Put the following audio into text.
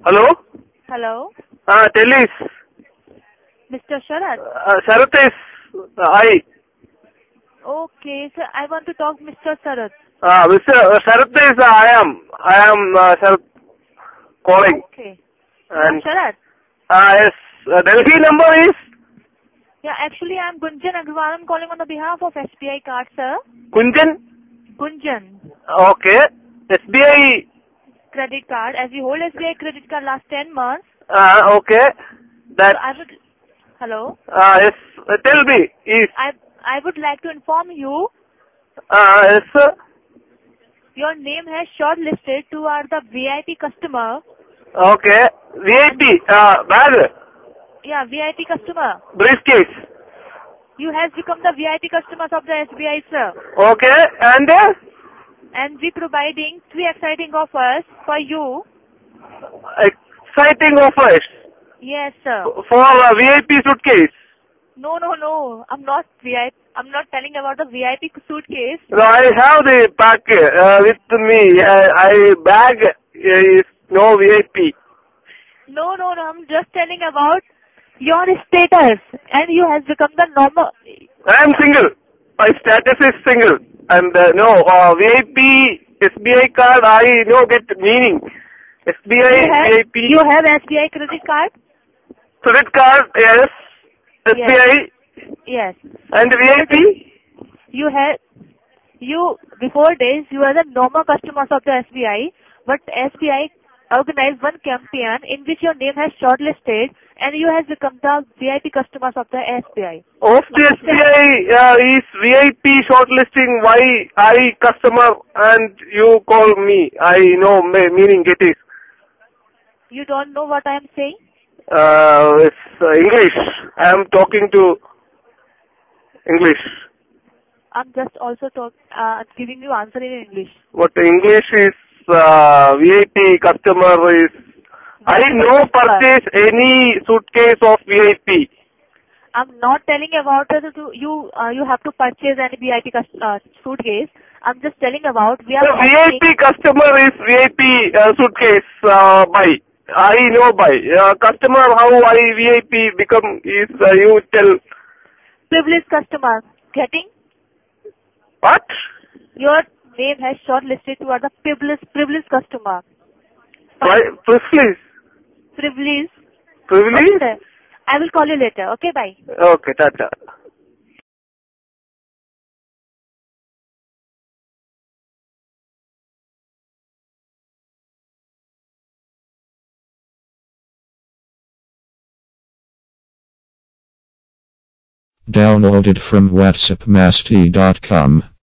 Hello? Hello, Tell us. Mr. Sharat. Sharath is I. Okay, sir, I want to talk Mr. Sharat. Mr. Sharath is I am. I am Sharath calling. Okay. You are And Sharat? yes, Delhi number is Yeah, actually I'm Gunjan Agrawal. I'm calling on the behalf of SBI card, sir. Kunjan. Gunjan. Okay. SBI. Credit card. As you hold SBI credit card last 10 months. Okay. That. So I would... Hello? Yes. Tell me. Is. I would like to inform you Yes, sir. your name has shortlisted to are the VIP customer. Okay. VIP. Bag. Yeah, VIP customer. Briefcase. You has become the VIP customers of the SBI, sir. Okay. And And we providing 3 exciting offers for you. exciting offers Yes, sir. for VIP suitcase. No. I'm not VIP. I'm not telling about the VIP suitcase. No, I have the pack with me. I bag is no VIP. No. I'm just telling about your status. And you has become the normal. I am single. My status is single. And no VIP SBI card. I no get meaning. SBI VIP You have SBI credit card? credit card. Yes. SBI Yes. and VIP. Before days, you are the normal customers of the SBI, but SBI organized one campaign in which your name has shortlisted and you has become the VIP customers of the SBI. Of the SBI is VIP shortlisting. Why I customer and you call me? I know meaning it is. You don't know what I am saying? It's English. I am talking to English. I'm just also giving you answer in English. What English is VIP customer is. I no purchase any suitcase of VIP. I'm not telling about you have to purchase any VIP suitcase. I'm just telling about we are. The VIP customer is VIP suitcase buy. I know buy. Customer how I VIP become is you tell. Privileged customer. Getting? What? Your name has shortlisted to the privileged customer. Why privilege? Privilege. Privilege? Okay. I will call you later. Okay, bye. Okay, tata. Downloaded from whatsappmasti.com.